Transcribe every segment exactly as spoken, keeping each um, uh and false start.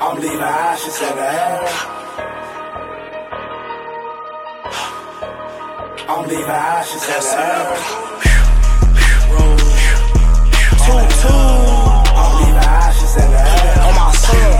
I'm leaving ashes in the air. I'm leaving ashes in the air. Two, two. I'm leaving ashes in the air. On my soul.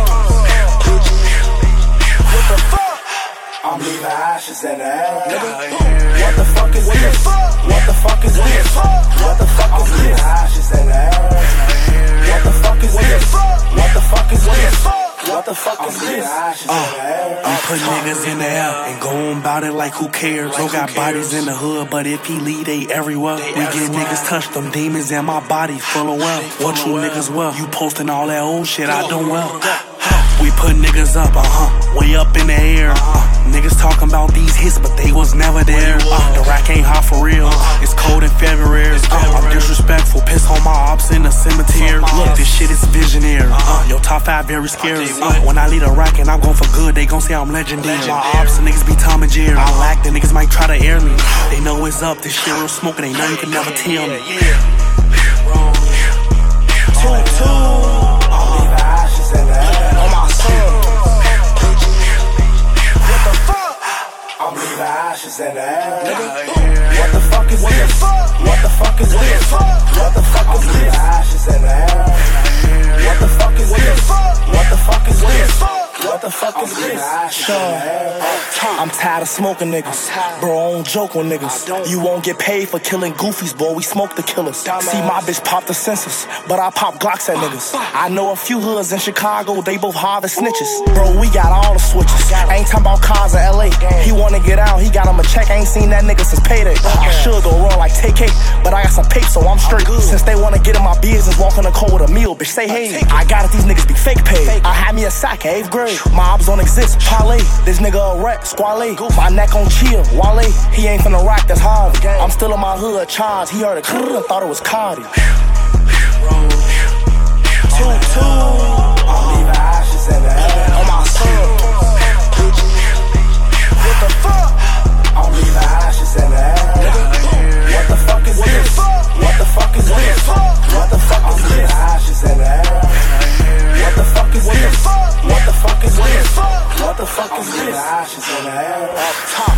What the fuck? I'm leaving ashes in the air. What the fuck is this? What the fuck is this? What the fuck is this? Ashes in the air. What the fuck is this? What the fuck is this? What the fuck is this? Uh, I'm putting niggas in the air and going about it like who cares. Bro got bodies in the hood, but if he lead, they everywhere. We get niggas touch them demons in my body full of wealth. What you niggas well? You posting all that old shit I done well. We put niggas up, uh-huh, way up in the air. Uh, niggas talking about these hits, but they was never there. Uh, the rack ain't hot for real, it's cold in February. Uh, I'm disrespectful, piss on my ops in the cemetery. Look, this shit is visionary. Uh, your top five very scary. Uh, when I lead a rack and I'm going for good, they gon' say I'm legendary. My ops and niggas be Tom and Jerry. I lack, the niggas might try to air me. They know it's up, this shit real smoking, ain't nothing you can never tell me. Two, two. I'm leaving ashes in the air. On my soul. What the fuck? I'm leaving ashes in the air. What the fuck is this? What the fuck is this? What the fuck is this? Ashes in the air. What the fuck is this? What the fuck is this? What the fuck is this? Sure. I'm tired of smoking niggas. Bro, I don't joke with niggas. You won't get paid for killing goofies, boy. We smoke the killers. See, my bitch pop the census, but I pop Glocks at niggas. I know a few hoods in Chicago, they both harvest snitches. Bro, we got all the switches. I ain't talking about cars in L A. He wanna get out, he got him a check. I ain't seen that nigga since payday. I should go run like T K, but I got some paper, so I'm straight. Since they wanna get in my business, walking the cold with a meal, bitch, say hey. I got it, these niggas be fake paid. I had me a sack in eighth grade. My ops don't exist, parlay. This nigga a rat, squale. My neck on chill, Wale. He ain't finna rock, that's hard. I'm still in my hood, charge. He heard a crrr, thought it was Cardi. Two, two. I'm leaving ashes in the air. On my soul. What the fuck? I'm leaving ashes in the air. What the fuck is this? What the fuck is this? What the fuck is this? Ashes in the air. What the fuck is this? What the fuck is this? What the fuck is this? Ashes in the air.